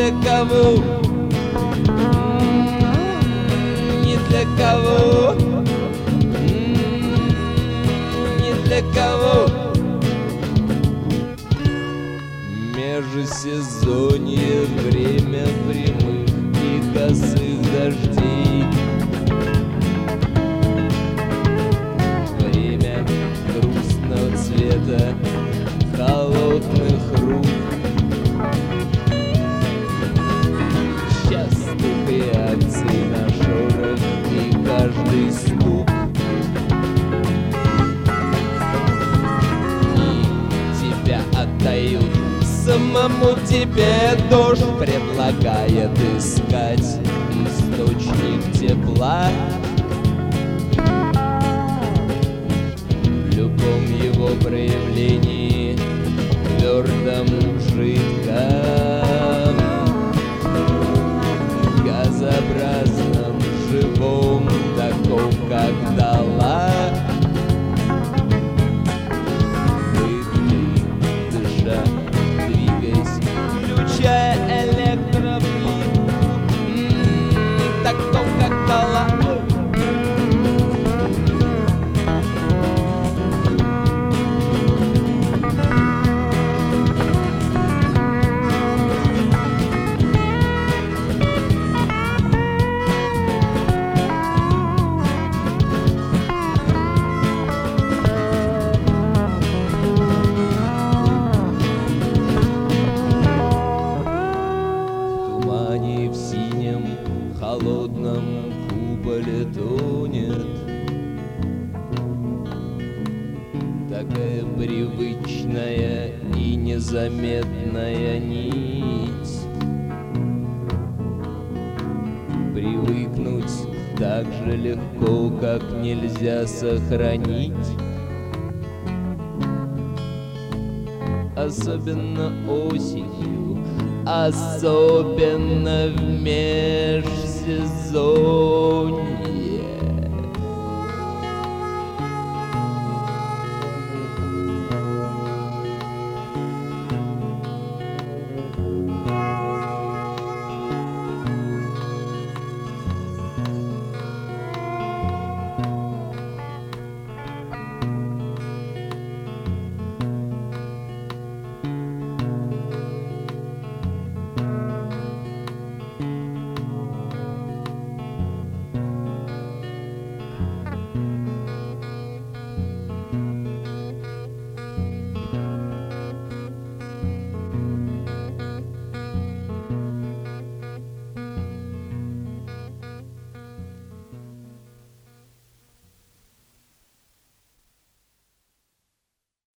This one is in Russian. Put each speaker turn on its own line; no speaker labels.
для кого, не для кого, не для кого. Межсезонье, время прямых и косых дождей, время грустного цвета холодных рук. Частых реакций на шорох и каждый стук. И тебя отдают самому тебе. Дождь предлагает искать источник тепла в любом его проявлении, твердом, жидком, газообразном, живом, таком, как дала. Дыша, двигаясь, включая электроплитку, таком, как дала. В синем холодном куполе тонет такая привычная и незаметная нить. Привыкнуть так же легко, как нельзя сохранить. Особенно осенью, особенно в межсезонье.